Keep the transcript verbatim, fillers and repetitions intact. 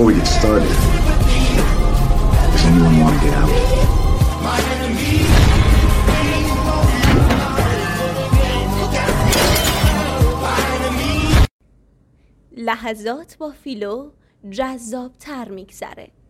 Before we get started, does anyone want to get out? لحظات با فیلو جذاب تر میگذره.